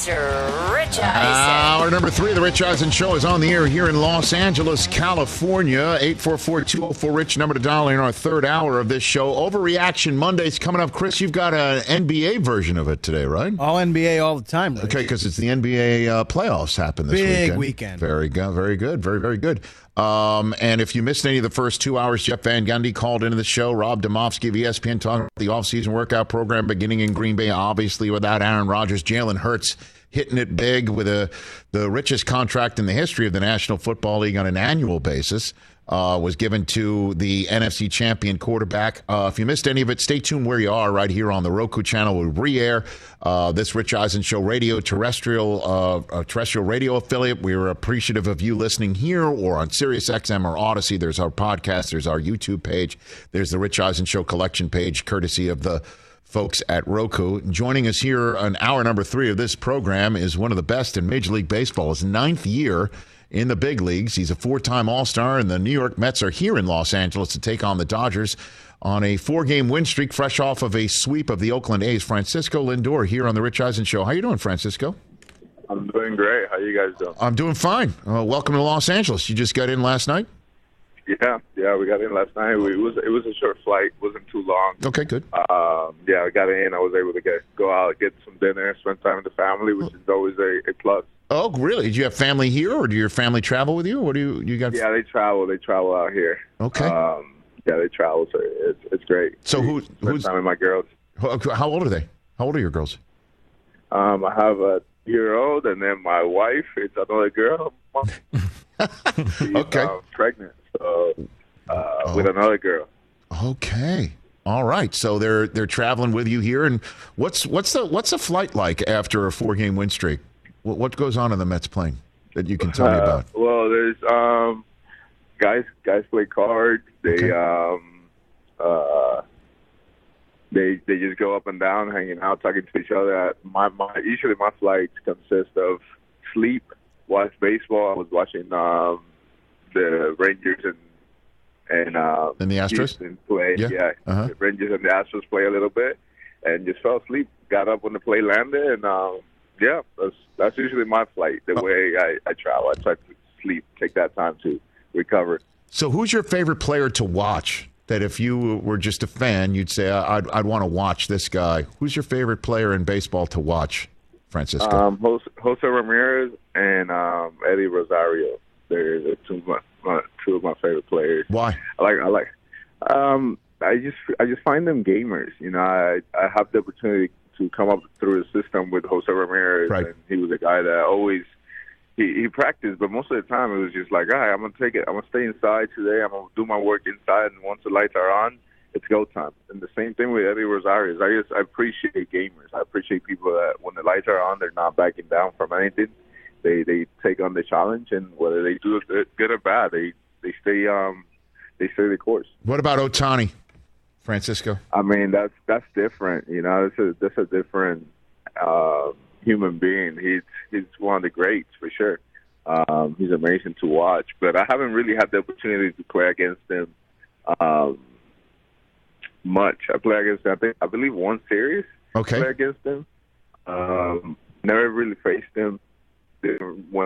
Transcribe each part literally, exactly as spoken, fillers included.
Mister Rich Eisen. Hour number three of the Rich Eisen Show is on the air here in Los Angeles, California. eight four four, two oh four, RICH, number to dial in our third hour of this show. Overreaction Monday's coming up. Chris, you've got an N B A version of it today, right? All N B A all the time, Rich. Okay, because it's the N B A uh, playoffs happen this Big weekend. weekend. Very good, very good, very, very good. Um, and if you missed any of the first two hours, Jeff Van Gundy called into the show. Rob Demovsky of E S P N talking about the offseason workout program beginning in Green Bay, obviously without Aaron Rodgers. Jalen Hurts hitting it big with a, the richest contract in the history of the National Football League on an annual basis. Uh, was given to the N F C champion quarterback. Uh, if you missed any of it, stay tuned where you are right here on the Roku channel. We'll re-air uh, this Rich Eisen Show radio terrestrial uh, uh, terrestrial radio affiliate. We're appreciative of you listening here or on Sirius X M or Odyssey. There's our podcast. There's our YouTube page. There's the Rich Eisen Show collection page, courtesy of the folks at Roku. Joining us here on hour number three of this program is one of the best in Major League Baseball. His ninth year in the big leagues. He's a four-time All-Star, and the New York Mets are here in Los Angeles to take on the Dodgers on a four-game win streak, fresh off of a sweep of the Oakland A's. Francisco Lindor here on the Rich Eisen Show. How you doing, Francisco? I'm doing great. How you guys doing? I'm doing fine. Uh, welcome to Los Angeles. You just got in last night? Yeah, yeah, we got in last night. We, it was it was a short flight. wasn't too long. Okay, good. Um, yeah, I got in. I was able to get go out, get some dinner, spend time with the family, which is always a, a plus. Oh, really? Did you have family here, or do your family travel with you? What do you you got? Yeah, they travel. They travel out here. Okay. Um, yeah, they travel, so it's it's great. So who Spend who's time with my girls? How old are they? How old are your girls? Um, I have a year old, and then my wife is another girl. She's, Okay. um, pregnant, so uh, Oh. with another girl. Okay. All right. So they're they're traveling with you here, and what's what's the what's the flight like after a four game win streak? What, what goes on in the Mets plane that you can tell me Uh, about? well, there's um, guys. Guys play cards. They Okay. um, uh, they they just go up and down, hanging out, talking to each other. My my usually my flights consist of sleep, watch baseball. I was watching um, the Rangers and and uh, And the Astros? Houston play. Yeah. Yeah, Uh-huh. the Rangers and the Astros play a little bit, and just fell asleep. Got up when the play landed, and um, yeah, that's that's usually my flight. The Oh. way I, I travel, I try to sleep, take that time to recover. So who's your favorite player to watch? That if you were just a fan, you'd say I'd I'd want to watch this guy. Who's your favorite player in baseball to watch, Francisco? Um, Jose, Jose Ramirez and um, Eddie Rosario. They're, they're two of my, my two of my favorite players. Why? I like I like. Um, I just I just find them gamers. You know, I I have the opportunity to come up through the system with Jose Ramirez, Right. and he was a guy that always he, he practiced, but most of the time it was just like, all right, I'm gonna take it. I'm gonna stay inside today. I'm gonna do my work inside, and once the lights are on, it's go time. And the same thing with Eddie Rosario. I just I appreciate gamers. I appreciate people that when the lights are on, they're not backing down from anything. They they take on the challenge, and whether they do it good or bad, they they stay um they stay the course. What about Ohtani, Francisco? I mean, that's that's different. You know, that's a that's a different uh, human being. He's he's one of the greats for sure. Um, he's amazing to watch, but I haven't really had the opportunity to play against him um, much. I play against him, I think I believe one series. Okay. Play against him. Um, never really faced him. When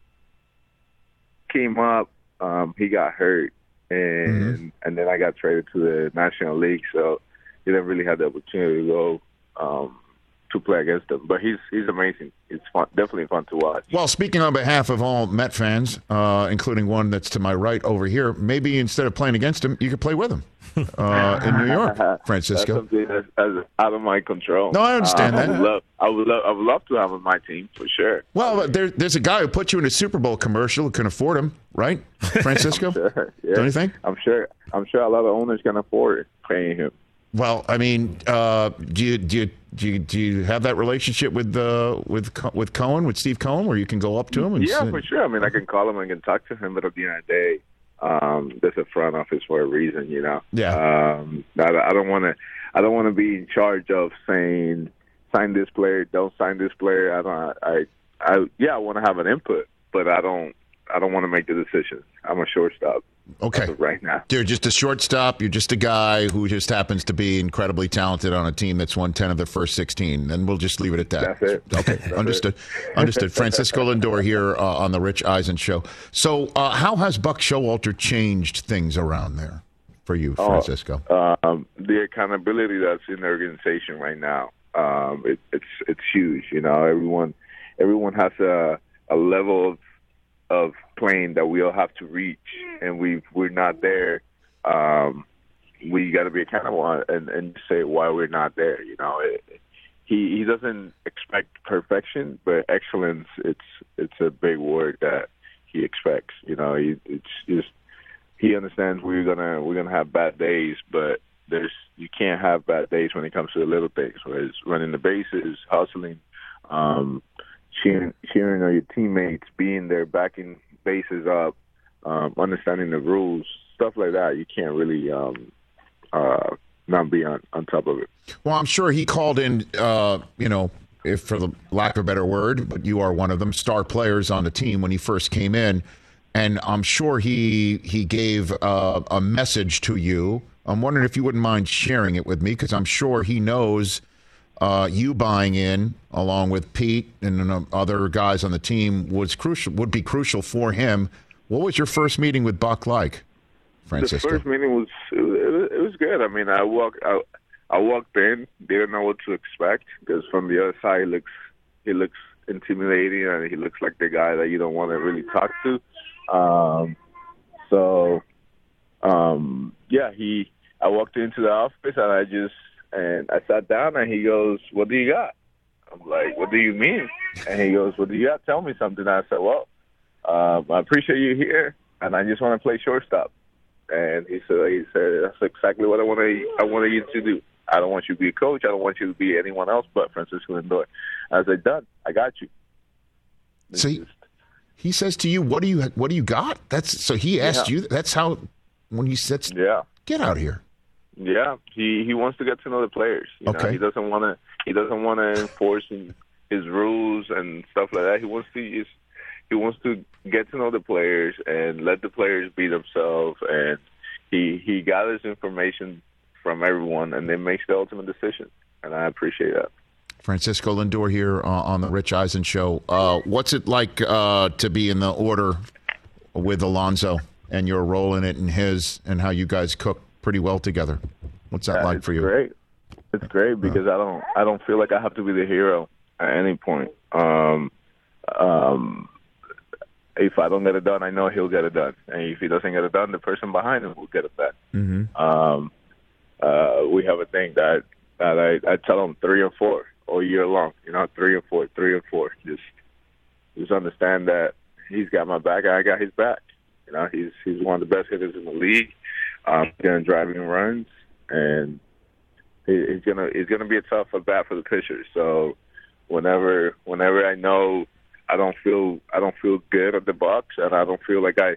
he came up, um, he got hurt. And Mm-hmm. and then I got traded to the National League, so he didn't really have the opportunity to go um, to play against him. But he's he's amazing. It's fun, definitely fun to watch. Well, speaking on behalf of all Met fans, uh, including one that's to my right over here, maybe instead of playing against him, you could play with him uh, in New York, Francisco. That's something that's, that's out of my control. No, I understand Uh, that. I would love, I would love, I would love to have him on my team for sure. Well, there, there's a guy who put you in a Super Bowl commercial who can afford him, right, Francisco? Sure, yeah. Don't you think? I'm sure. I'm sure a lot of owners can afford paying him. Well, I mean, uh, do you do you do you, do you have that relationship with uh, with Co- with Cohen, with Steve Cohen, where you can go up to him? And Yeah, say- for sure. I mean, I can call him and can talk to him, but at the end of the day, um, there's a front office for a reason, you know. Yeah. Um, I, I don't want to. I don't want to be in charge of saying sign this player, don't sign this player. I don't. I. I yeah, I want to have an input, but I don't. I don't want to make the decisions. I'm a shortstop. Okay. As of right now. You're just a shortstop. You're just a guy who just happens to be incredibly talented on a team that's won ten of their first sixteen. And we'll just leave it at that. That's it. Okay. That's Understood. It. Understood. Francisco Lindor here uh, on the Rich Eisen Show. So uh, how has Buck Showalter changed things around there for you, Francisco? Oh, um, the accountability that's in the organization right now, um, it, it's it's huge. You know, everyone everyone has a, a level of of playing that we all have to reach, and we we're not there. Um, we got to be accountable and, and say why we're not there. You know, it, he he doesn't expect perfection, but excellence. It's it's a big word that he expects. You know, he, it's just he understands we're gonna we're gonna have bad days, but there's you can't have bad days when it comes to the little things, whether it's running the bases, hustling. Um, Cheering, cheering on your teammates, being there, backing bases up, um, understanding the rules, stuff like that. You can't really um, uh, not be on, on top of it. Well, I'm sure he called in, uh, you know, if for the lack of a better word, but you are one of them, star players on the team when he first came in. And I'm sure he he gave uh, a message to you. I'm wondering if you wouldn't mind sharing it with me, because I'm sure he knows Uh, you buying in, along with Pete and uh, other guys on the team, was crucial. Would be crucial for him. What was your first meeting with Buck like, Francisco? The first meeting was it, was it was good. I mean, I walked I, I walked in, didn't know what to expect, because from the other side, he looks he looks intimidating, and he looks like the guy that you don't want to really talk to. Um, so, um, yeah, he. I walked into the office, and I just. And I sat down, and he goes, "What do you got?" I'm like, "What do you mean?" And he goes, "What do you got? Tell me something." And I said, "Well, um, I appreciate you here, and I just want to play shortstop." And he said, "He said that's exactly what I want to. I wanted you to do. I don't want you to be a coach. I don't want you to be anyone else but Francisco Lindor." I said, "Done. I got you." See, he says to you, "What do you? What do you got?" That's so. He asked yeah. you. That's how. When you said, "Yeah, get out of here." Yeah, he, he wants to get to know the players. You okay. know, he doesn't want to he doesn't want to enforce his rules and stuff like that. He wants to just, he wants to get to know the players and let the players be themselves. And he he gathers information from everyone and then makes the ultimate decision. And I appreciate that. Francisco Lindor here uh, on the Rich Eisen Show. Uh, what's it like uh, to be in the order with Alonso and your role in it and his, and how you guys cook pretty well together? What's that yeah, like for you? Great. It's great because uh, I don't I don't feel like I have to be the hero at any point. Um, um, if I don't get it done, I know he'll get it done, and if he doesn't get it done, the person behind him will get it done. Mm-hmm. Um, uh, we have a thing that that I, I tell him three and four all year long. You know, three and four, three and four. Just just understand that he's got my back, and I got his back. You know, he's he's one of the best hitters in the league. Um, going driving runs, and he, he's gonna he's gonna be a tough at bat for the pitchers. So whenever whenever I know I don't feel I don't feel good at the box, and I don't feel like I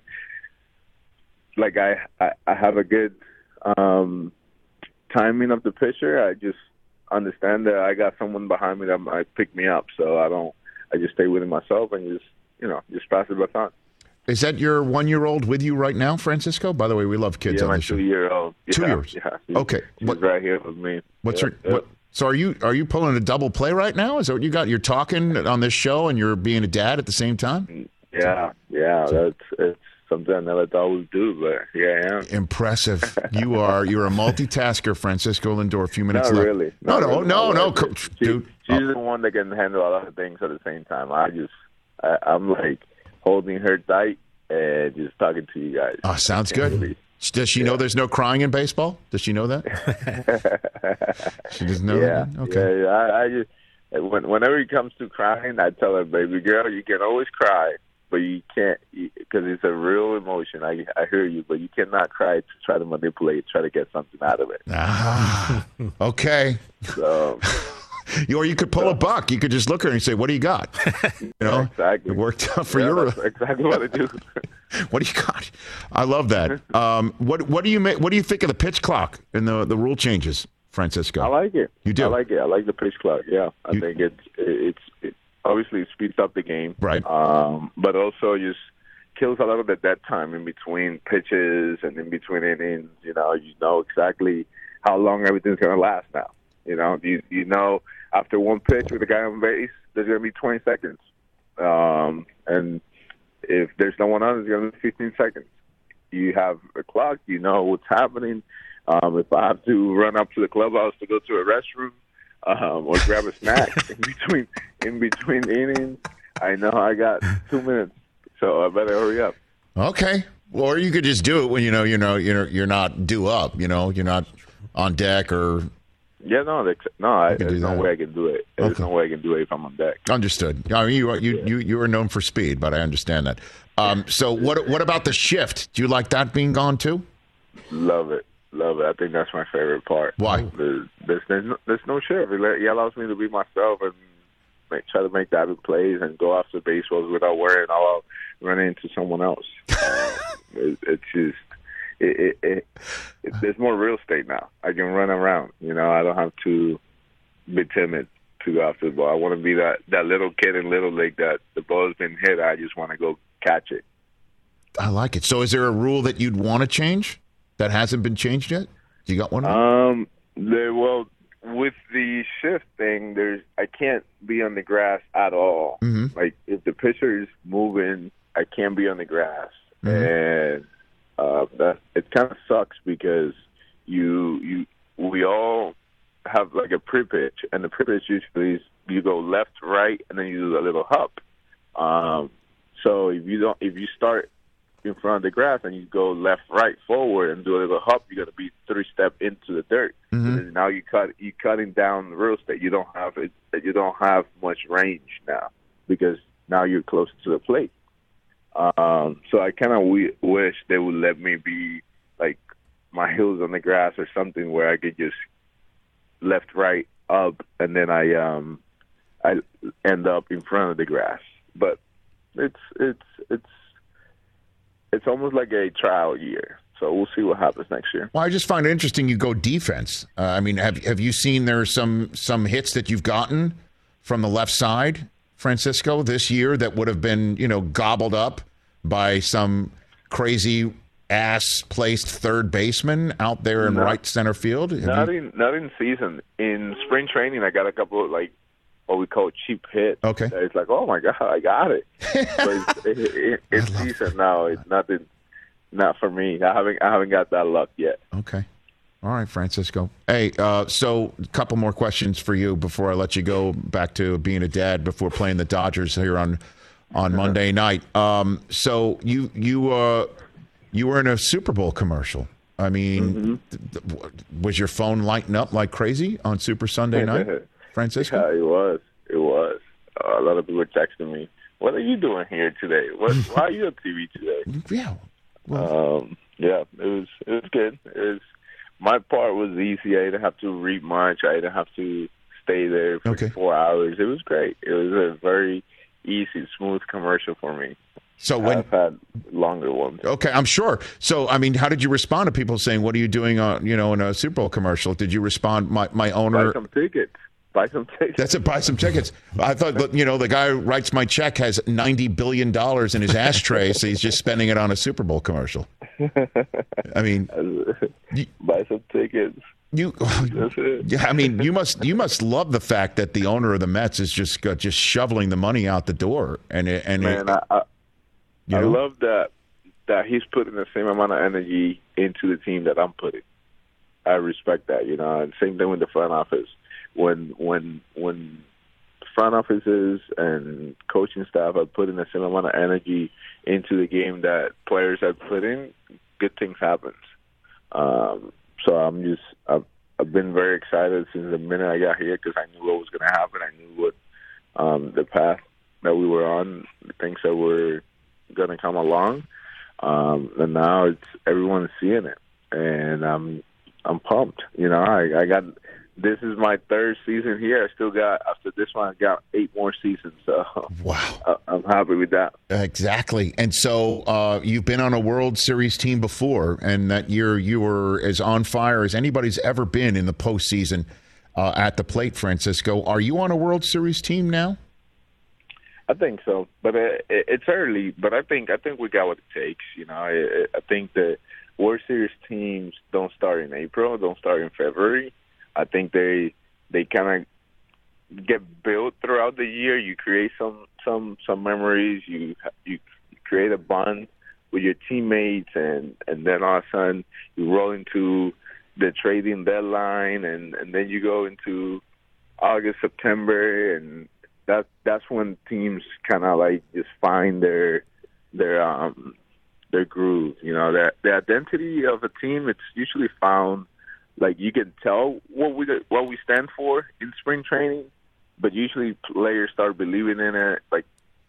like I I, I have a good um, timing of the pitcher, I just understand that I got someone behind me that might pick me up. So I don't I just stay within myself and just you know just pass the baton. Is that your one-year-old with you right now, Francisco? By the way, we love kids yeah, on my the show. two-year-old. Yeah, two years. Yeah. She's, okay. She's what, right here with me. What's yep, her? yep. What, so are you are you pulling a double play right now? Is that what you got? You're talking on this show and you're being a dad at the same time? Yeah, yeah. That's it's something I never thought we'd do, but here I am. Impressive. You are. You're a multitasker, Francisco Lindor. A few minutes Not left. really. No, Not no, really. no, no, Like, no, she, dude. She's oh. the one that can handle a lot of things at the same time. I just, I, I'm like holding her tight and just talking to you guys. Oh, sounds good. Really, Does she yeah. know there's no crying in baseball? Does she know that? She doesn't know yeah, that? Okay. Yeah, I, I just, when, whenever it comes to crying, I tell her, baby girl, you can always cry, but you can't, because it's a real emotion. I, I hear you, but you cannot cry to try to manipulate, try to get something out of it. Ah, okay. So, or you could pull a buck. You could just look at her and say, what do you got? You know, exactly. It worked out for yeah, your. That's exactly what I do. What do you got? I love that. Um, what What do you make? What do you think of the pitch clock and the the rule changes, Francisco? I like it. You do? I like it. I like the pitch clock. Yeah, I You, think it's it's it, obviously it speeds up the game, right? Um, but also just kills a lot of the dead time in between pitches and in between innings. You know, you know exactly how long everything's going to last now. You know, you you know after one pitch with a guy on base, there's going to be twenty seconds. Um, and if there's no one on, it's going to be fifteen seconds. You have a clock. You know what's happening. Um, if I have to run up to the clubhouse to go to a restroom um, or grab a snack in between in between innings, I know I got two minutes, so I better hurry up. Okay. Well, or you could just do it when you know you know you're you're not due up. You know, you're not on deck or. Yeah, no, no, I, there's no way I can do it. There's okay. no way I can do it if I'm on deck. Understood. I mean, you are, you, yeah. you you are known for speed, but I understand that. Um, so what what about the shift? Do you like that being gone too? Love it, love it. I think that's my favorite part. Why? There's there's, there's, no, there's no shift. It allows me to be myself and make, try to make diving plays and go after baseballs without worrying about running into someone else. uh, it, it's just. It, it, it, it, there's more real estate now. I can run around. You know, I don't have to be timid to go after the ball. I want to be that, that little kid in Little League that the ball's been hit. I just want to go catch it. I like it. So is there a rule that you'd want to change that hasn't been changed yet? You got one? Um, there, well, with the shift thing, there's I can't be on the grass at all. Mm-hmm. Like, if the pitcher is moving, I can't be on the grass. Mm-hmm. And Uh, that it kind of sucks because you you we all have like a pre-pitch, and the pre-pitch usually is you go left, right, and then you do a little hop. Um, so if you don't, if you start in front of the grass and you go left, right, forward, and do a little hop, you're gonna be three step into the dirt. Mm-hmm. And now you cut you cutting down the real estate. You don't have it. You don't have much range now because now you're close to the plate. Um, so I kind of w- wish they would let me be like my heels on the grass or something where I could just left, right, up, and then I um I end up in front of the grass. But it's it's it's it's almost like a trial year. So we'll see what happens next year. Well, I just find it interesting you go defense. Uh, I mean, have have you seen there are some some hits that you've gotten from the left side, Francisco, this year that would have been, you know, gobbled up by some crazy ass placed third baseman out there in not, right center field? Have not you... in not in season. In spring training, I got a couple of like what we call cheap hits. Okay, it's like, oh my god, I got it. But it's, it, it, it's season now. It's nothing. Not for me. I haven't I haven't got that luck yet. Okay. All right, Francisco. Hey, uh, so a couple more questions for you before I let you go back to being a dad before playing the Dodgers here on on Monday night. Um, so you you uh, you were in a Super Bowl commercial. I mean, mm-hmm. th- th- was your phone lighting up like crazy on Super Sunday night, Francisco? Yeah, it was. It was. Uh, a lot of people were texting me, "What are you doing here today? What? Why are you on T V today?" Yeah. Well, um, yeah, it was. It was good. It was. My part was easy. I didn't have to read much. I didn't have to stay there for okay. four hours. It was great. It was a very easy, smooth commercial for me. So when I've had longer ones. Okay, I'm sure. So, I mean, how did you respond to people saying, "What are you doing on, you know, in a Super Bowl commercial?" Did you respond, "My my owner, buy some tickets, buy some tickets"? That's it. Buy some tickets. I thought, you know, the guy who writes my check has ninety billion dollars in his ashtray, so he's just spending it on a Super Bowl commercial. I mean, you, buy some tickets. You, yeah, I mean, you must you must love the fact that the owner of the Mets is just uh, just shoveling the money out the door, and it, and man, it, I, I, you I know? love that that he's putting the same amount of energy into the team that I'm putting. I respect that, you know. And same thing with the front office. When when when front offices and coaching staff are putting the same amount of energy into the game that players have put in, good things happen. Um, so I'm just I've, I've been very excited since the minute I got here because I knew what was going to happen. I knew what um, the path that we were on, the things that were going to come along, um, and now it's everyone's seeing it, and I'm I'm pumped. You know, I, I got. This is my third season here. I still got, after this one, I got eight more seasons. So wow, I'm happy with that. Exactly. And so uh, you've been on a World Series team before, and that year you were as on fire as anybody's ever been in the postseason uh, at the plate, Francisco. Are you on a World Series team now? I think so, but it, it's early. But I think I think we got what it takes. You know, I, I think the World Series teams don't start in April, don't start in February. I think they they kind of get built throughout the year. You create some some some memories. You you create a bond with your teammates, and and then all of a sudden you roll into the trading deadline, and and then you go into August, September, and that that's when teams kind of like just find their their um their groove. You know, that the identity of a team, it's usually found, like, you can tell what we what we stand for in spring training, but usually players start believing in it like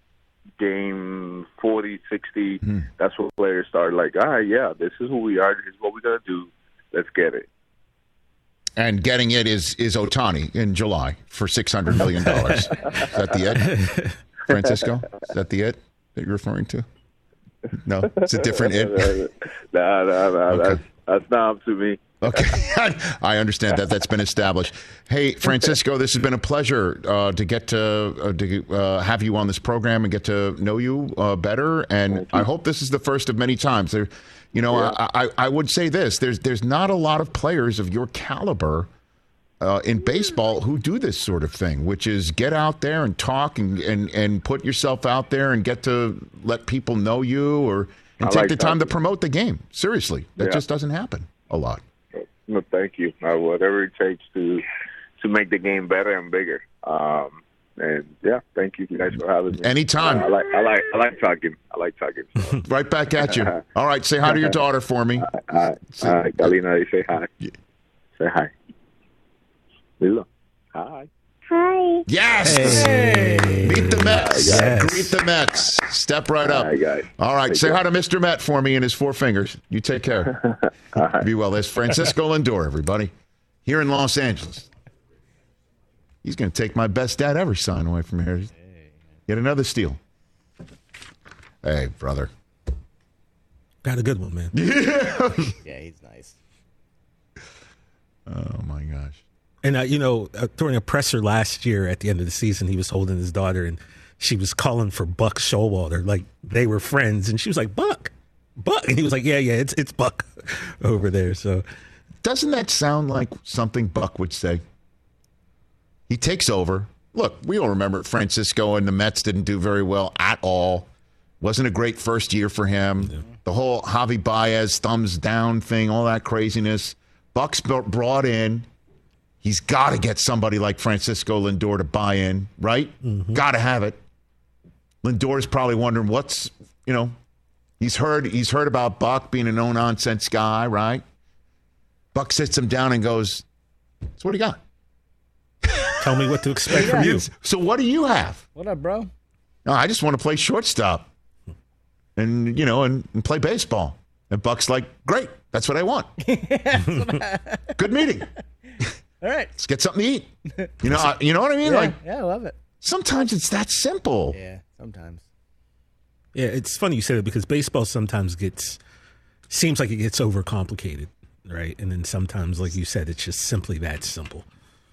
game forty, sixty. Mm-hmm. That's when players start like, ah, yeah, this is who we are. This is what we're gonna do. Let's get it. And getting it is is Ohtani in July for six hundred million dollars. Is that the it, Francisco? Is that the it that you're referring to? No, it's a different it. no, no, no. Okay. That's, that's not up to me. Okay, I understand that. That's been established. Hey, Francisco, this has been a pleasure uh, to get to, uh, to uh, have you on this program and get to know you uh, better. And I hope this is the first of many times. There, you know, yeah. I, I, I would say this: there's there's not a lot of players of your caliber uh, in baseball who do this sort of thing, which is get out there and talk and, and, and put yourself out there and get to let people know you, or and I take like the time that. to promote the game. Seriously, that Yeah. just doesn't happen a lot. No, thank you. Uh, whatever it takes to to make the game better and bigger. Um, and yeah, thank you guys for having me. Anytime. Uh, I like I like I like talking. I like talking. So. Right back at you. All right, say hi to your daughter for me. Hi, hi, Galina. Say hi. Yeah. Say hi. Lilo. Hi. Hi. Yes. Hey. Meet the Mets. Yes. Greet the Mets. Step right up. Hi, guys. All right, Take say care. hi to Mister Met for me and his four fingers. You take care. Be well. There's Francisco Lindor, everybody, here in Los Angeles. He's going to take my best dad ever sign away from here. Get another steal. Hey, brother. Got a good one, man. Yeah. Yeah, he's nice. Oh, my gosh. And, uh, you know, uh, during a presser last year at the end of the season, he was holding his daughter, and she was calling for Buck Showalter. Like, they were friends. And she was like, Buck, Buck. And he was like, yeah, yeah, it's it's Buck over there. So Doesn't that sound like something Buck would say? He takes over. Look, we all remember Francisco and the Mets didn't do very well at all. Wasn't a great first year for him. Yeah. The whole Javi Baez thumbs down thing, all that craziness. Buck's brought in. He's got to get somebody like Francisco Lindor to buy in, right? Mm-hmm. Got to have it. Lindor's probably wondering what's, you know, he's heard he's heard about Buck being a no-nonsense guy, right? Buck sits him down and goes, so what do you got? tell me what to expect from you. So what do you have? What up, bro? No, I just want to play shortstop and, you know, and, and play baseball. And Buck's like, great, that's what I want. Good meeting. All right. Let's get something to eat. You know, I, you know what I mean? Yeah, Like, yeah, I love it. sometimes it's that simple. Yeah, sometimes. Yeah, it's funny you said it because baseball sometimes gets, seems like it gets overcomplicated, right? And then sometimes, like you said, it's just simply that simple.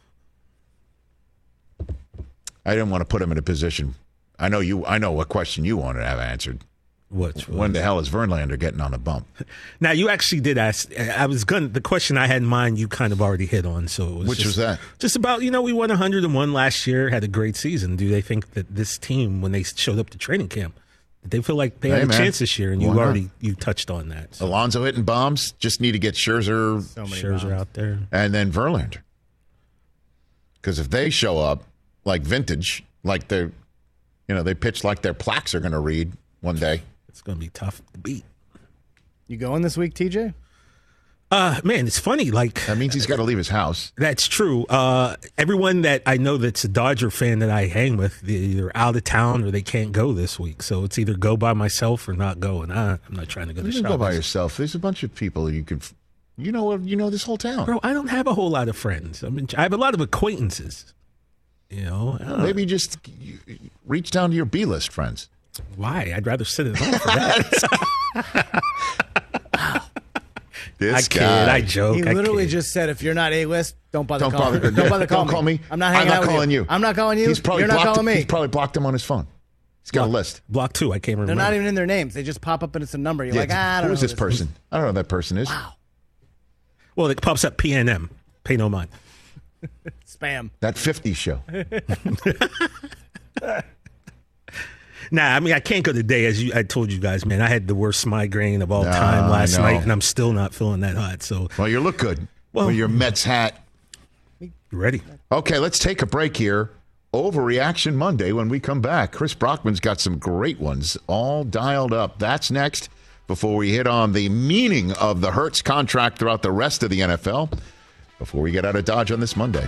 I didn't want to put him in a position. I know you. I know what question you wanted to have answered. Which was, When the hell is Verlander getting on the bump? now you actually did ask. I was going. The question I had in mind, you kind of already hit on. So it was Which just, was that? Just about, you know, we won one hundred one last year, had a great season. Do they think that this team, when they showed up to training camp, did they feel like they Hey, had a man. chance this year? And you Why not? already you touched on that. So Alonso hitting bombs. Just need to get Scherzer So many Scherzer bombs. out there. and then Verlander. Because if they show up like vintage, like they're, you know, they pitch like their plaques are going to read one day. It's going to be tough to beat. You going this week, T J? Uh, man, it's funny. Like That means he's got to leave his house. that's true. Uh, everyone that I know that's a Dodger fan that I hang with, they're either out of town or they can't go this week. So it's either go by myself or not go. And I, I'm not trying to go to You can go by Chavez. yourself. There's a bunch of people you can, you know, you know this whole town. Bro, I don't have a whole lot of friends. I mean, I have a lot of acquaintances. You know, I don't know. Maybe just you- you reach down to your B-list friends. Why? I'd rather sit at home for that. This I kid. guy. I joke. He I literally kid. just said, if you're not A-list, don't bother Don't calling bother. me. Don't bother calling Don't call me. I'm not hanging I'm not out with calling you. I'm not calling you. He's probably You're not blocked, calling me. He's probably blocked him on his phone. He's got block, a list. Block two. I can't remember. They're not even in their names. They just pop up and it's a number. You're Yeah, like, ah, I don't who know is who this person? I don't know who that person is. Wow. Well, it pops up P N M. Pay no mind. Spam. That fifty show. Nah, I mean, I can't go today. As you, I told you guys, man, I had the worst migraine of all Nah, time last I know. night, and I'm still not feeling that hot. So, Well, you look good Well- with your Mets hat. ready? Okay, let's take a break here. Overreaction Monday when we come back. Chris Brockman's got some great ones all dialed up. That's next before we hit on the meaning of the Hurts contract throughout the rest of the N F L before we get out of Dodge on this Monday.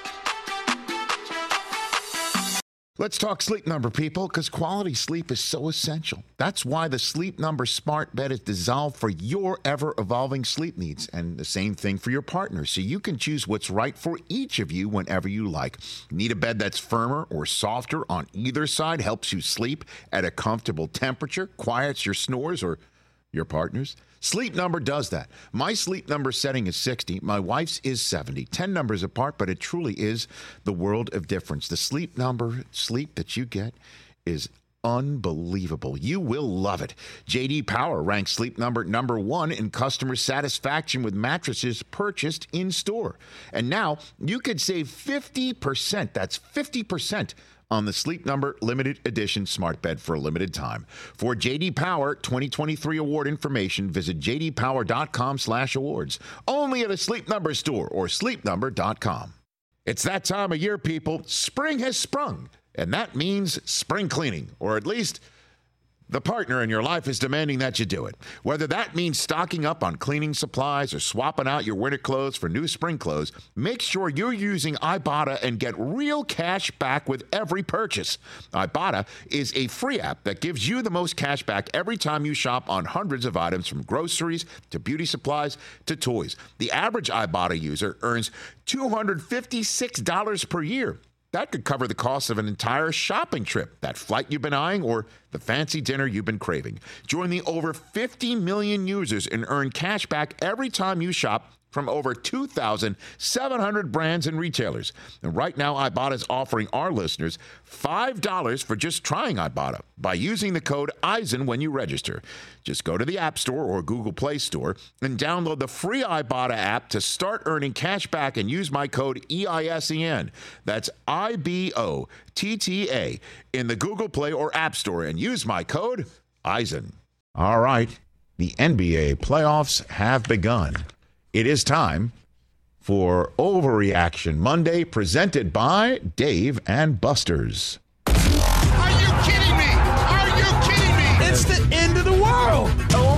Let's talk Sleep Number, people, because quality sleep is so essential. That's why the Sleep Number smart bed is designed for your ever-evolving sleep needs, and the same thing for your partner, so you can choose what's right for each of you whenever you like. Need a bed that's firmer or softer on either side, helps you sleep at a comfortable temperature, quiets your snores or your partner's? Sleep Number does that. My Sleep Number setting is sixty. My wife's is seventy. ten numbers apart, but it truly is the world of difference. The Sleep Number sleep that you get is unbelievable. You will love it. J D Power ranks Sleep Number number one in customer satisfaction with mattresses purchased in store. And now you could save fifty percent. That's fifty percent on the Sleep Number limited edition smart bed for a limited time. For J D Power twenty twenty-three award information, visit j d power dot com slash awards. Only at a Sleep Number store or sleep number dot com. It's that time of year, people. Spring has sprung, and that means spring cleaning, or at least the partner in your life is demanding that you do it. Whether that means stocking up on cleaning supplies or swapping out your winter clothes for new spring clothes, make sure you're using Ibotta and get real cash back with every purchase. Ibotta is a free app that gives you the most cash back every time you shop on hundreds of items, from groceries to beauty supplies to toys. The average Ibotta user earns two hundred fifty-six dollars per year. That could cover the cost of an entire shopping trip, that flight you've been eyeing, or the fancy dinner you've been craving. Join the over fifty million users and earn cash back every time you shop from over two thousand seven hundred brands and retailers. And right now, Ibotta is offering our listeners five dollars for just trying Ibotta by using the code EISEN when you register. Just go to the App Store or Google Play Store and download the free Ibotta app to start earning cash back and use my code E I S E N. That's I B O T T A in the Google Play or App Store and use my code EISEN. All right, the N B A playoffs have begun. It is time for Overreaction Monday, presented by Dave and Buster's. Are you kidding me? Are you kidding me? It's the end of the world.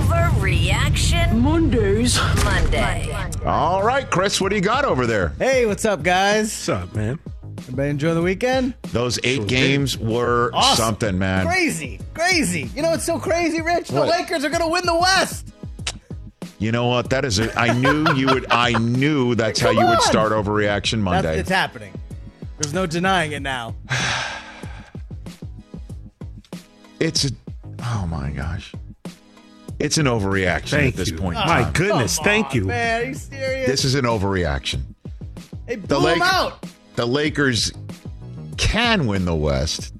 Overreaction Mondays. Monday. All right, Chris, what do you got over there? Hey, what's up, guys? What's up, man? Everybody enjoy the weekend? Those eight games were Awesome. something, man. Crazy. Crazy. You know what's so crazy, Rich? The What? Lakers are going to win the West. You know what? That is a, I knew you would. I knew that's how Come you would on. start Overreaction That's, Monday. it's happening. There's no denying it now. It's a. Oh my gosh. It's an overreaction Thank at this you. point. in My time. goodness, Come thank on, you. Man, are you serious? This is an overreaction. they The blew him Lake- out. The Lakers can win the West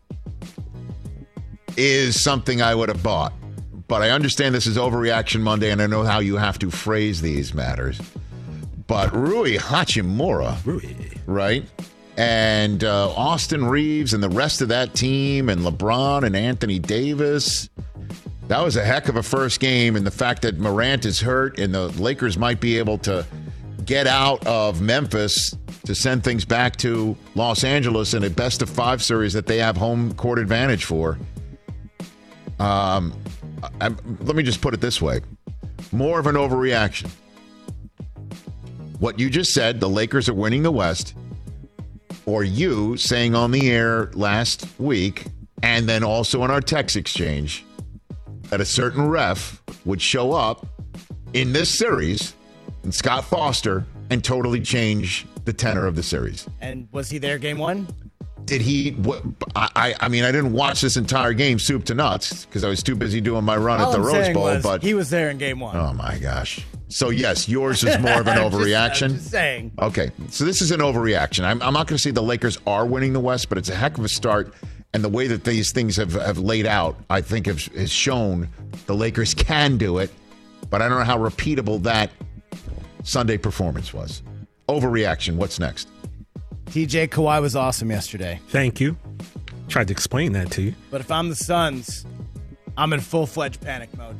is something I would have bought. But I understand this is Overreaction Monday, and I know how you have to phrase these matters. But Rui Hachimura, Rui. right? And uh, Austin Reeves and the rest of that team, and LeBron and Anthony Davis. That was a heck of a first game, and the fact that Morant is hurt and the Lakers might be able to get out of Memphis to send things back to Los Angeles in a best of five series that they have home court advantage for. Um, I, let me just put it this way. More of an overreaction. What you just said, the Lakers are winning the West, or you saying on the air last week, and then also in our text exchange, that a certain ref would show up in this series, and Scott Foster, and totally change the tenor of the series. And was he there game one? Did he? What, I, I mean, I didn't watch this entire game, soup to nuts, because I was too busy doing my run All at the I'm Rose saying Bowl. was But he was there in game one. oh my gosh! So yes, yours is more of an I'm just- overreaction. I'm just saying. Okay, so this is an overreaction. I'm, I'm not going to say the Lakers are winning the West, but it's a heck of a start. and the way that these things have, have laid out, I think have, has shown the Lakers can do it. But I don't know how repeatable that Sunday performance was. Overreaction. What's next? T J, Kawhi was awesome yesterday. Thank you. Tried to explain that to you. But if I'm the Suns, I'm in full-fledged panic mode.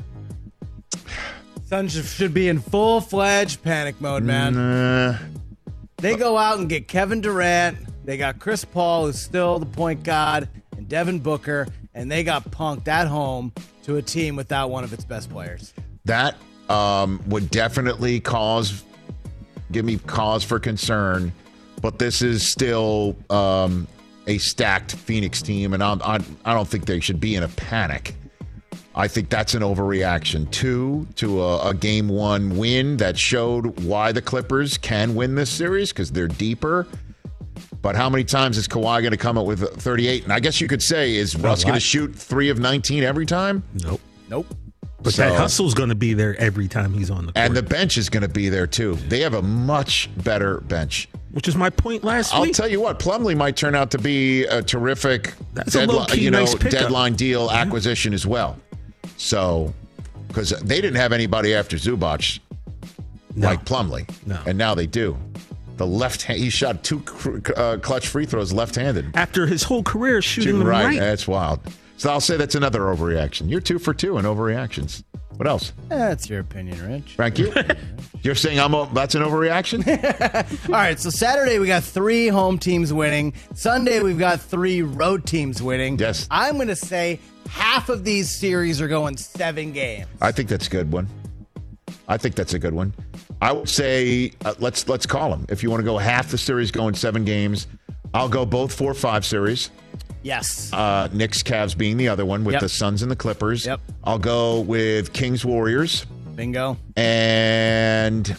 Suns should be in full-fledged panic mode, man. Uh, They go out and get Kevin Durant. They got Chris Paul, who's still the point guard, and Devin Booker, and they got punked at home to a team without one of its best players. that um, would definitely cause, give me cause for concern. But this is still um, a stacked Phoenix team, and I'm, I, I don't think they should be in a panic. I think that's an overreaction. Two, to a, a game one win that showed why the Clippers can win this series because they're deeper. But how many times is Kawhi going to come up with thirty-eight? And I guess you could say, is Russ going to shoot three of nineteen every time? Nope. Nope. But So- that hustle's going to be there every time he's on the court. And the bench is going to be there too. They have a much better bench. which is my point last I'll week. tell you what, Plumlee might turn out to be a terrific That's a deadline, low-key you know, nice pickup. deadline deal acquisition as well. So, because they didn't have anybody after Zubac No. like Plumlee, No. and now they do. The left hand, he shot two uh, clutch free throws left-handed. After his whole career shooting Shooting them right, right. that's wild. So I'll say that's another overreaction. You're two for two in overreactions. What else? That's your opinion, Rich. Thank you. You're saying I'm a, that's an overreaction? All right, so Saturday we got three home teams winning. Sunday we've got three road teams winning. Yes. I'm going to say half of these series are going seven games. I think that's a good one. I think that's a good one. I would say uh, let's let's call them. If you want to go half the series going seven games, I'll go both four five series. Yes. Uh, Knicks Cavs being the other one with Yep. the Suns and the Clippers. Yep. I'll go with Kings Warriors Bingo. and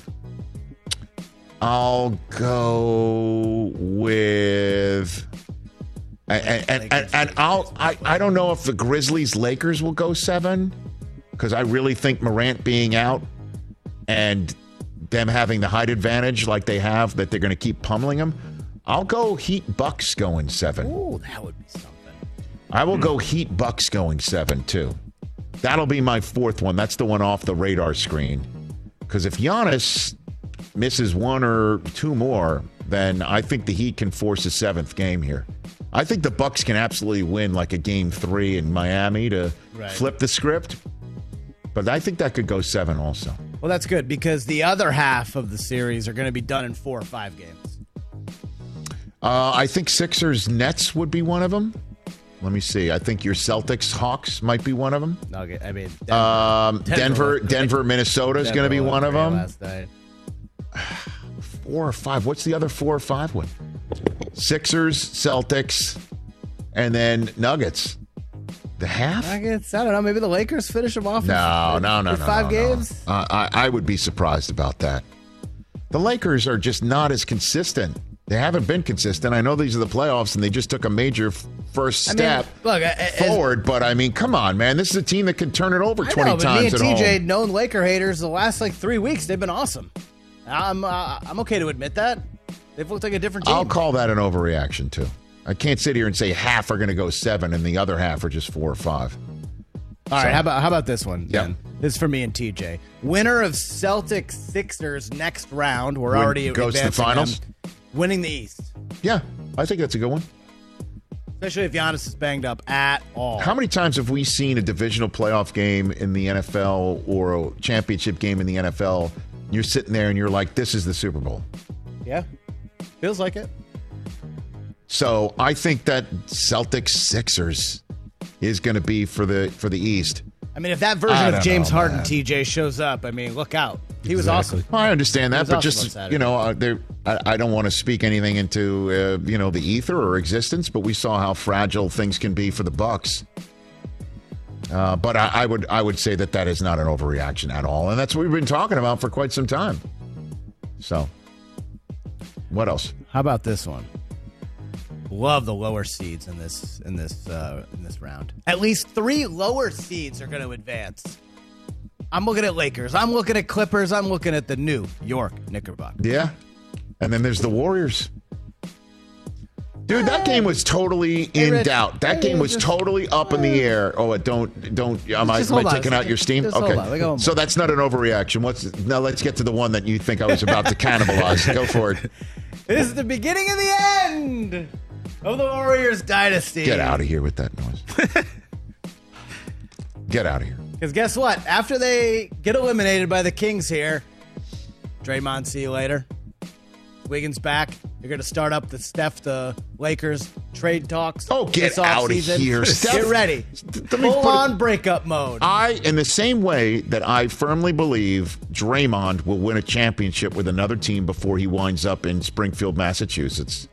I'll go with and and, and, and I'll I, I don't know if the Grizzlies Lakers will go seven because I really think Morant being out and them having the height advantage like they have, that they're going to keep pummeling them. I'll go Heat Bucks going seven. Ooh, that would be something. I will go Heat Bucks going seven too. That'll be my fourth one. That's the one off the radar screen. Because if Giannis misses one or two more, then I think the Heat can force a seventh game here. I think the Bucks can absolutely win like a game three in Miami to Right. flip the script. But I think that could go seven also. Well, that's good because the other half of the series are going to be done in four or five games. Uh, I think Sixers Nets would be one of them. Let me see. I think your Celtics Hawks might be one of them. Nugget. I mean, Denver, Um, Denver, looked great. Denver, Minnesota is going to be Denver one looked of great them. Last night. Four or five. What's the other four or five one? Sixers, Celtics, and then Nuggets. The half? Nuggets. I don't know. Maybe the Lakers finish them off. No, with- no, no, with no. Five no, no. games. Uh, I, I would be surprised about that. The Lakers are just not as consistent. They haven't been consistent. I know these are the playoffs, and they just took a major f- first I mean, step look, I- I- forward. But I mean, come on, man. This is a team that can turn it over I twenty know, but times me and at T J, home. known Laker haters, the last like three weeks they've been awesome. I'm uh, I'm okay to admit that they've looked like a different team. I'll call that an overreaction too. I can't sit here and say half are going to go seven, and the other half are just four or five. All right, So- how about how about this one? Yeah. Then? This is for me and T J. Winner of Celtics Sixers next round. We're Win- already goes to the advancing finals? them. Winning the East, Yeah, I think that's a good one. especially if Giannis is banged up at all. How many times have we seen a divisional playoff game in the N F L or a championship game in the N F L? You're sitting there and you're like, this is the Super Bowl. Yeah, feels like it. So I think that Celtics Sixers is going to be for the for the East. I mean, if that I version don't of James know, Harden man. T J shows up, I mean, look out. He was Exactly. awesome. Well, I understand that, was but awesome on just Saturday. you know, uh, there. I, I don't want to speak anything into uh, you know the ether or existence, but we saw how fragile things can be for the Bucks. Uh, but I, I would I would say that that is not an overreaction at all, and that's what we've been talking about for quite some time. So, what else? How about this one? Love the lower seeds in this in this uh, in this round. At least three lower seeds are going to advance. I'm looking at Lakers. I'm looking at Clippers. I'm looking at the New York Knickerbockers. Yeah, and then there's the Warriors. Dude, that game was totally in Rich. doubt. That Hey, game was just- totally up in the air. Oh, don't, don't. Am I, Just am I hold on a taking out second. your steam? Just hold Okay. on. We got one So more. that's not an overreaction. What's now? Let's get to the one that you think I was about to cannibalize. Go for it. This is the beginning of the end of the Warriors dynasty. Get out of here with that noise. Get out of here. Because guess what? After they get eliminated by the Kings here, Draymond, see you later. Wiggins back. You're going to start up the Steph, the Lakers trade talks. Oh, get this out of offseason. here. Steph- Get ready. Let me Full put it- on breakup mode. I, in the same way that I firmly believe Draymond will win a championship with another team before he winds up in Springfield, Massachusetts,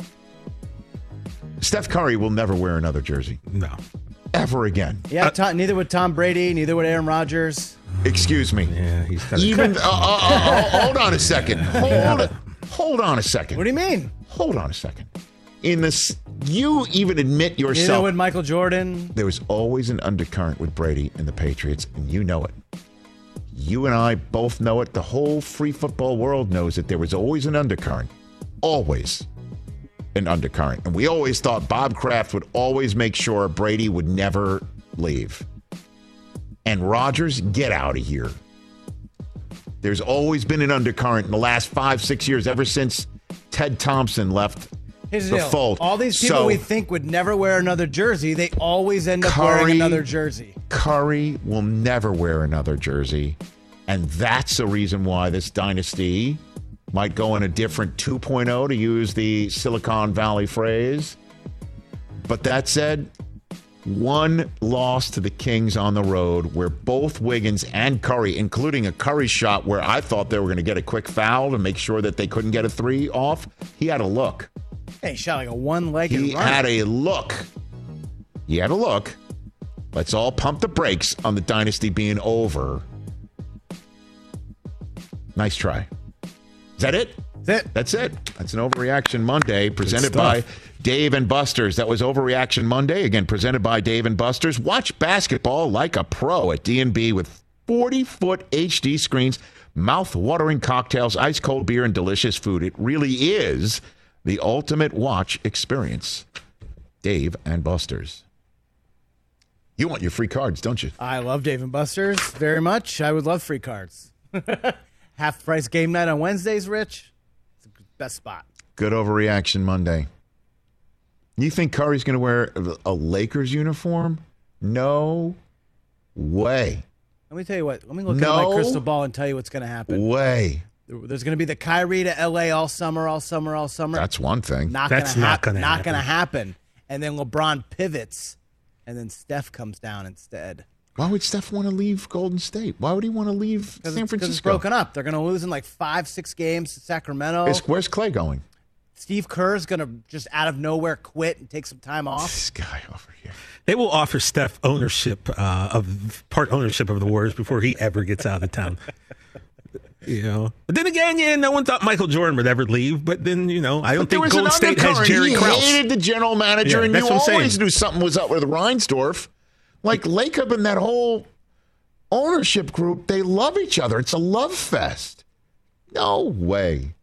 Steph Curry will never wear another jersey. No. Ever again. yeah, Tom, neither would Tom Brady, neither would Aaron Rodgers. Excuse me. Yeah, he's got Even uh, uh, uh, uh, hold on a second. Hold hold on a second. What do you mean? Hold on a second. In this, you even admit Neither yourself. would Michael Jordan. There was always an undercurrent with Brady and the Patriots, and you know it. You and I both know it. The whole free football world knows it. There was always an undercurrent. Always an undercurrent. And we always thought Bob Kraft would always make sure Brady would never leave. And Rodgers, get out of here. There's always been an undercurrent in the last five, six years, ever since Ted Thompson left Here's the deal. fold. All these people So- we think would never wear another jersey, they always end up Curry- wearing another jersey. Curry will never wear another jersey. And that's the reason why this dynasty might go in a different two point oh, to use the Silicon Valley phrase. But that said, one loss to the Kings on the road where both Wiggins and Curry, including a Curry shot where I thought they were going to get a quick foul to make sure that they couldn't get a three off, he had a look. Hey, he shot like a one-legged He run. had a look. He had a look. Let's all pump the brakes on the dynasty being over. Nice try. Is that it? That's it. That's it. That's an Overreaction Monday presented stuff. by Dave and Buster's. That was Overreaction Monday, again presented by Dave and Buster's. Watch basketball like a pro at D and B with forty-foot H D screens, mouth-watering cocktails, ice-cold beer, and delicious food. It really is the ultimate watch experience. Dave and Buster's. You want your free cards, don't you? I love Dave and Buster's very much. I would love free cards. Half price game night on Wednesdays, Rich. It's the best spot. Good Overreaction Monday. You think Curry's going to wear a Lakers uniform? No way. Let me tell you what. Let me look No. at my crystal ball and tell you what's going to happen. Way. There's going to be the Kyrie to L A all summer, all summer, all summer. That's one thing. not That's gonna not hap- gonna not happen. going to happen. And then LeBron pivots, and then Steph comes down instead. Why would Steph want to leave Golden State? Why would he want to leave Because San it's, 'cause it's Francisco? broken up. They're going to lose in like five, six games to Sacramento. Is- Where's Clay going? Steve Kerr's going to just out of nowhere quit and take some time off. This guy over here. They will offer Steph ownership uh, of part ownership of the Warriors before he ever gets out of town. You know, but then again, yeah, no one thought Michael Jordan would ever leave. But then, you know, I don't There think was Golden an State has undercurrent. Jerry He Krause. hated the general manager, Yeah, and that's you what I'm always saying. knew something was up with Reinsdorf. Like Lacob and that whole ownership group, they love each other. It's a love fest. No way.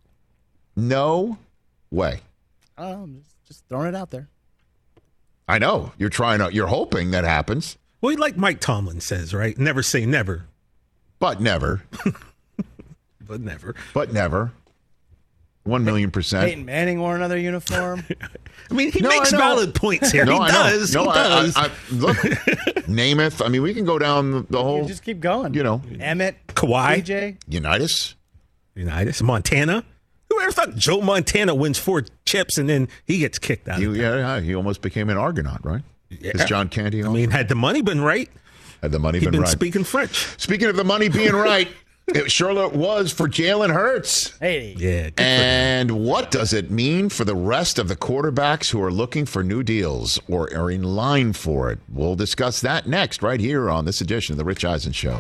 No way. I don't know. I'm just, just throwing it out there. I know you're trying to. You're hoping that happens, Well, like Mike Tomlin says, right? Never say never, but never. but never. But never. One million percent. Peyton Manning wore another uniform. I mean, he No, makes I know. valid points here. No, he I know. does. No, he I, does. I, I, look, Namath. I mean, we can go down the, the whole. You just keep going. You know, Emmett, Kawhi. D J. Unitas. Unitas, Montana. Who ever thought Joe Montana wins four chips and then he gets kicked out? You, of yeah, yeah, he almost became an Argonaut, right? Yeah. Is John Candy I on? mean, had the money been right, Had the money he'd been, been right? speaking French. Speaking of the money being right, it surely was for Jalen Hurts. Hey. Yeah. good for him. And what does it mean for the rest of the quarterbacks who are looking for new deals or are in line for it? We'll discuss that next, right here on this edition of The Rich Eisen Show.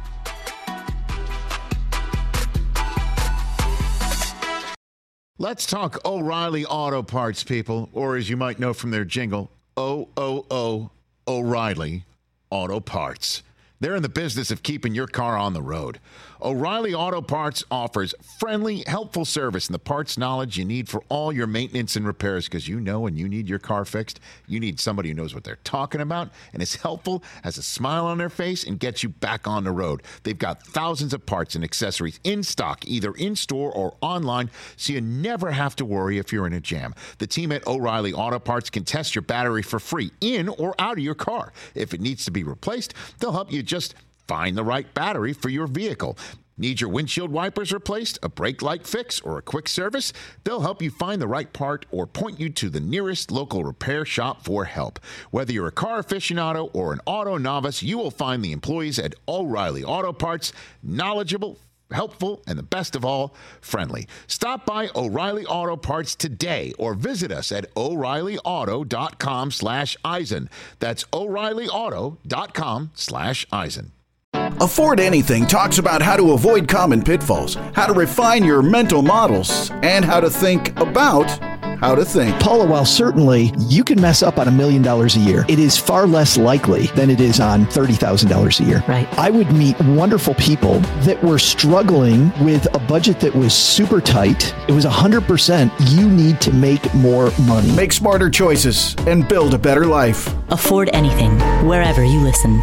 Let's talk O'Reilly Auto Parts, people, or as you might know from their jingle, O O O O'Reilly Auto Parts. They're in the business of keeping your car on the road. O'Reilly Auto Parts offers friendly, helpful service and the parts knowledge you need for all your maintenance and repairs, because you know when you need your car fixed, you need somebody who knows what they're talking about and is helpful, has a smile on their face, and gets you back on the road. They've got thousands of parts and accessories in stock, either in-store or online, so you never have to worry if you're in a jam. The team at O'Reilly Auto Parts can test your battery for free in or out of your car. If it needs to be replaced, they'll help you just find the right battery for your vehicle. Need your windshield wipers replaced, a brake light fix, or a quick service? They'll help you find the right part or point you to the nearest local repair shop for help. Whether you're a car aficionado or an auto novice, you will find the employees at O'Reilly Auto Parts knowledgeable, helpful, and the best of all, friendly. Stop by O'Reilly Auto Parts today or visit us at O'Reilly Auto dot com slash Eisen. That's O'Reilly Auto dot com slash Eisen. Afford Anything talks about how to avoid common pitfalls, how to refine your mental models, and how to think about how to think. Paula, while certainly you can mess up on a million dollars a year, it is far less likely than it is on thirty thousand dollars a year. Right. I would meet wonderful people that were struggling with a budget that was super tight. It was one hundred percent you need to make more money. Make smarter choices and build a better life. Afford Anything, wherever you listen.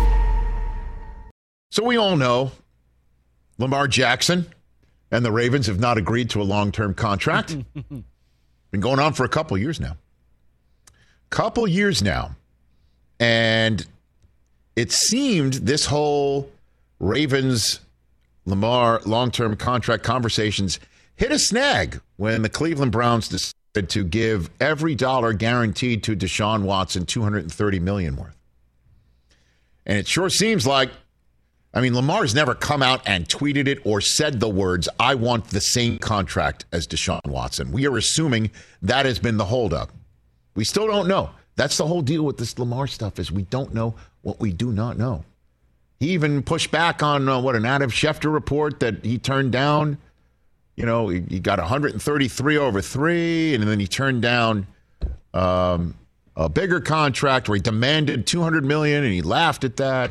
So we all know Lamar Jackson and the Ravens have not agreed to a long-term contract. Been going on for a couple years now. Couple years now. And it seemed this whole Ravens-Lamar long-term contract conversations hit a snag when the Cleveland Browns decided to give every dollar guaranteed to Deshaun Watson two hundred thirty million dollars worth. And it sure seems like, I mean, Lamar's never come out and tweeted it or said the words, I want the same contract as Deshaun Watson. We are assuming that has been the holdup. We still don't know. That's the whole deal with this Lamar stuff, is we don't know what we do not know. He even pushed back on, uh, what, an Adam Schefter report that he turned down. You know, he, he got one hundred thirty-three over three, and then he turned down um, a bigger contract where he demanded two hundred million dollars, and he laughed at that.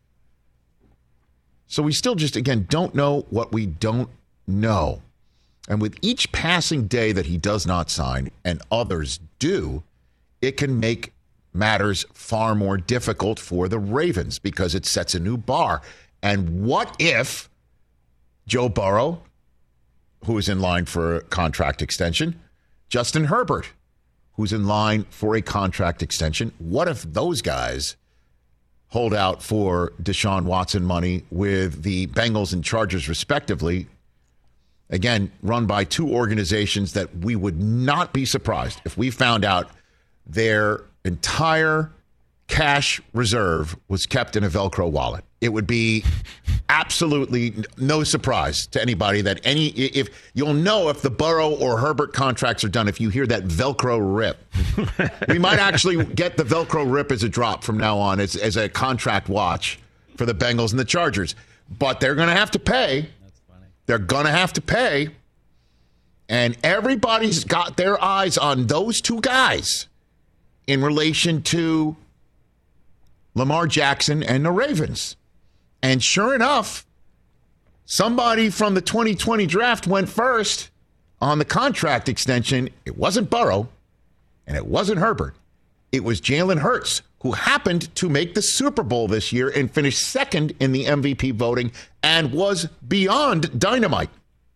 So we still just, again, don't know what we don't know. And with each passing day that he does not sign and others do, it can make matters far more difficult for the Ravens because it sets a new bar. And what if Joe Burrow, who is in line for a contract extension, Justin Herbert, who's in line for a contract extension, what if those guys hold out for Deshaun Watson money with the Bengals and Chargers respectively, again, run by two organizations that we would not be surprised if we found out their entire cash reserve was kept in a Velcro wallet. It would be absolutely no surprise to anybody that any, if you'll know if the Burrow or Herbert contracts are done, if you hear that Velcro rip. We might actually get the Velcro rip as a drop from now on as, as a contract watch for the Bengals and the Chargers. But they're going to have to pay. That's funny. They're going to have to pay. And everybody's got their eyes on those two guys in relation to Lamar Jackson and the Ravens. And sure enough, somebody from the twenty twenty draft went first on the contract extension. It wasn't Burrow, and it wasn't Herbert. It was Jalen Hurts, who happened to make the Super Bowl this year and finished second in the M V P voting and was beyond dynamite.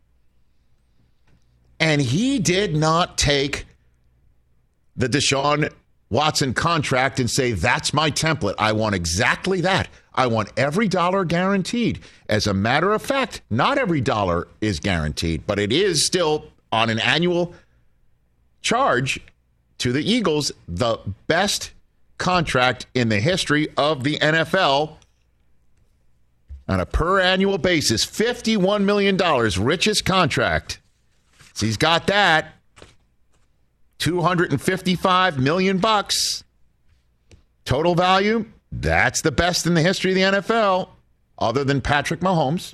And he did not take the Deshaun Watson contract and say, that's my template. I want exactly that. I want every dollar guaranteed. As a matter of fact, not every dollar is guaranteed, but it is still on an annual charge to the Eagles, the best contract in the history of the N F L on a per annual basis. fifty-one million dollars, richest contract. So he's got that. two hundred fifty-five million bucks total value. That's the best in the history of the N F L, other than Patrick Mahomes.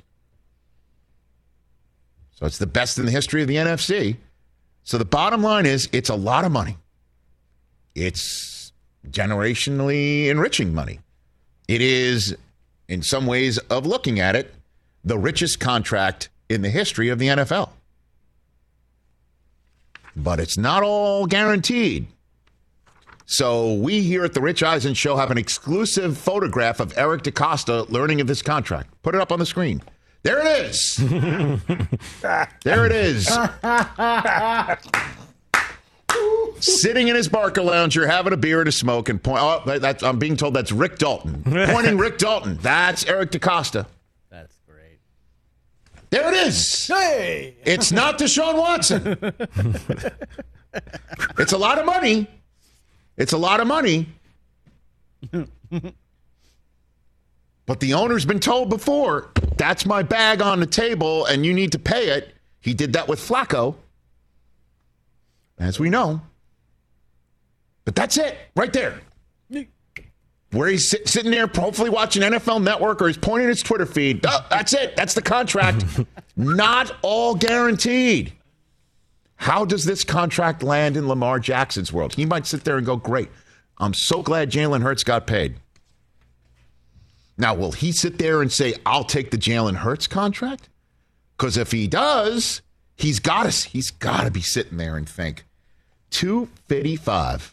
So it's the best in the history of the N F C. So the bottom line is, it's a lot of money. It's generationally enriching money. It is in some ways of looking at it, the richest contract in the history of the N F L. But it's not all guaranteed. So we here at the Rich Eisen Show have an exclusive photograph of Eric DeCosta learning of this contract. Put it up on the screen. There it is. There it is. Sitting in his Barca lounger, having a beer and a smoke, and point. Oh, that's, I'm being told that's Rick Dalton. Pointing Rick Dalton. That's Eric DeCosta. That's great. There it is. Hey! It's not Deshaun Watson. It's a lot of money. It's a lot of money. But the owner's been told before, that's my bag on the table, and you need to pay it. He did that with Flacco, as we know. But that's it, right there. Where he's sit, sitting there, hopefully watching N F L Network, or he's pointing his Twitter feed. Oh, that's it. That's the contract. Not all guaranteed. How does this contract land in Lamar Jackson's world? He might sit there and go, great. I'm so glad Jalen Hurts got paid. Now, will he sit there and say, I'll take the Jalen Hurts contract? Because if he does, he's got to he's got to be sitting there and think, two fifty-five.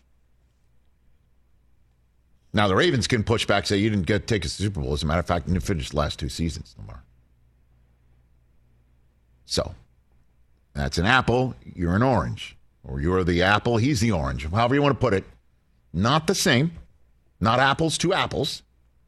Now, the Ravens can push back, say, you didn't get take us to the Super Bowl. As a matter of fact, you didn't finish the last two seasons, Lamar. So, that's an apple, you're an orange. Or you're the apple, he's the orange. However you want to put it. Not the same. Not apples to apples.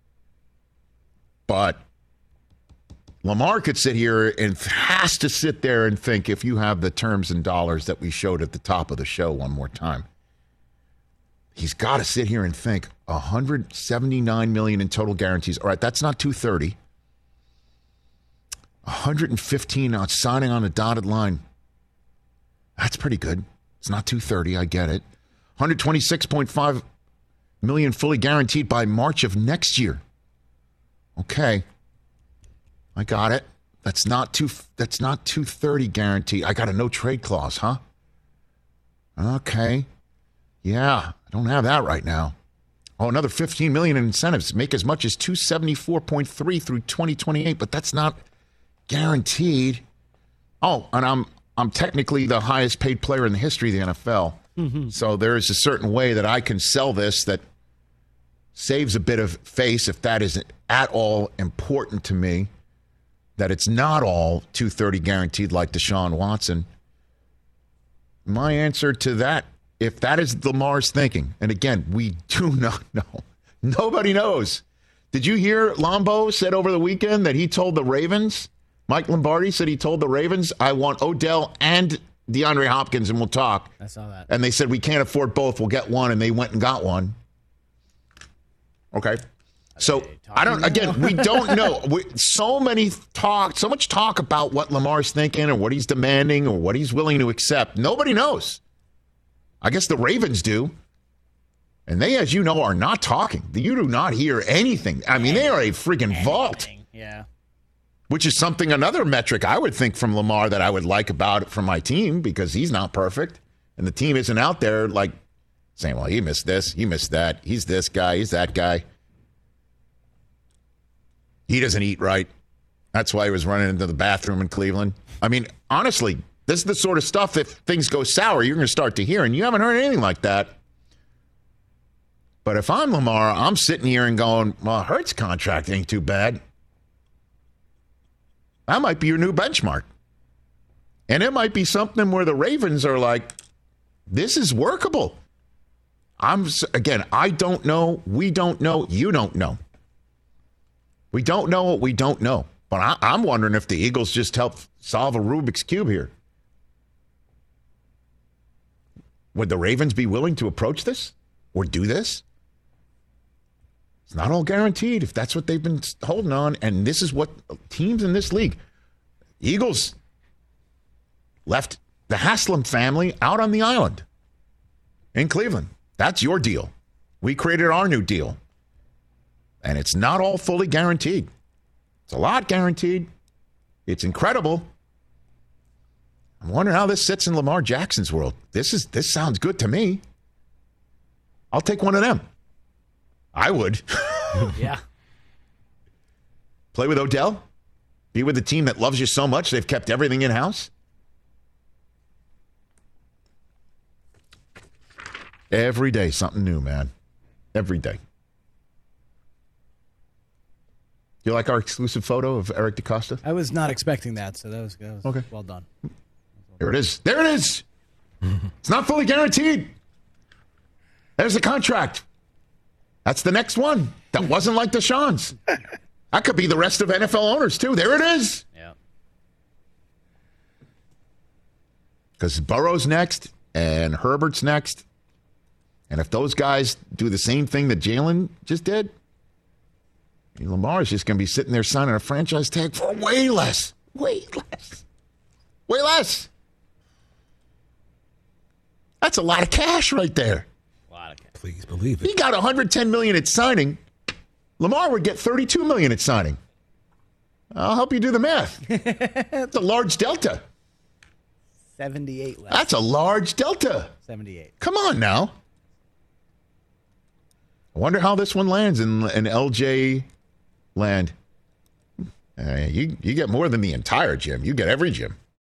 But Lamar could sit here and has to sit there and think, if you have the terms and dollars that we showed at the top of the show one more time, he's got to sit here and think, one hundred seventy-nine million dollars in total guarantees. All right, that's not two hundred thirty. one hundred fifteen on signing on a dotted line. That's pretty good. It's not two hundred thirty, I get it. one hundred twenty-six point five million dollars fully guaranteed by March of next year. Okay. I got it. That's not two that's not two hundred thirty guarantee. I got a no trade clause, huh? Okay. Yeah, I don't have that right now. Oh, another fifteen million dollars in incentives. Make as much as two hundred seventy-four point three through twenty twenty-eight, but that's not guaranteed. Oh, and I'm I'm technically the highest paid player in the history of the N F L. Mm-hmm. So there is a certain way that I can sell this that saves a bit of face, if that isn't at all important to me, that it's not all two hundred thirty guaranteed like Deshaun Watson. My answer to that, if that is Lamar's thinking, and again, we do not know. Nobody knows. Did you hear Lombo said over the weekend that he told the Ravens, Mike Lombardi said he told the Ravens, I want Odell and DeAndre Hopkins and we'll talk. I saw that. And they said, we can't afford both. We'll get one. And they went and got one. Okay. So I don't, again, we don't know. We, so many talk, so much talk about what Lamar's thinking or what he's demanding or what he's willing to accept. Nobody knows. I guess the Ravens do. And they, as you know, are not talking. You do not hear anything. I mean, they are a freaking vault. Yeah. Which is something, another metric I would think from Lamar that I would like about it from my team, because he's not perfect. And the team isn't out there like saying, well, he missed this, he missed that, he's this guy, he's that guy. He doesn't eat right. That's why he was running into the bathroom in Cleveland. I mean, honestly, this is the sort of stuff that if things go sour, you're going to start to hear, and you haven't heard anything like that. But if I'm Lamar, I'm sitting here and going, well, Hurts' contract ain't too bad. That might be your new benchmark. And it might be something where the Ravens are like, this is workable. I'm again, I don't know. We don't know. You don't know. We don't know what we don't know. But I, I'm wondering if the Eagles just help solve a Rubik's Cube here. Would the Ravens be willing to approach this or do this? It's not all guaranteed if that's what they've been holding on. And this is what teams in this league, Eagles left the Haslam family out on the island in Cleveland. That's your deal. We created our new deal. And it's not all fully guaranteed. It's a lot guaranteed. It's incredible. I'm wondering how this sits in Lamar Jackson's world. This is this sounds good to me. I'll take one of them. I would. Yeah. Play with Odell? Be with a team that loves you so much they've kept everything in-house? Every day, something new, man. Every day. You like our exclusive photo of Eric DeCosta? I was not expecting that, so that was, that was okay. Well done. There it is. There it is. It's not fully guaranteed. There's the contract. That's the next one. That wasn't like Deshaun's. That could be the rest of N F L owners, too. There it is. Yeah. Because Burrow's next, and Herbert's next. And if those guys do the same thing that Jalen just did, Lamar's just going to be sitting there signing a franchise tag for way less. Way less. Way less. That's a lot of cash right there. A lot of cash. Please believe it. He got one hundred ten million dollars at signing. Lamar would get thirty-two million dollars at signing. I'll help you do the math. That's a large delta. seventy-eight left. That's a large delta. seventy-eight. Come on now. I wonder how this one lands in, in L J land. Uh, you, you get more than the entire gym. You get every gym.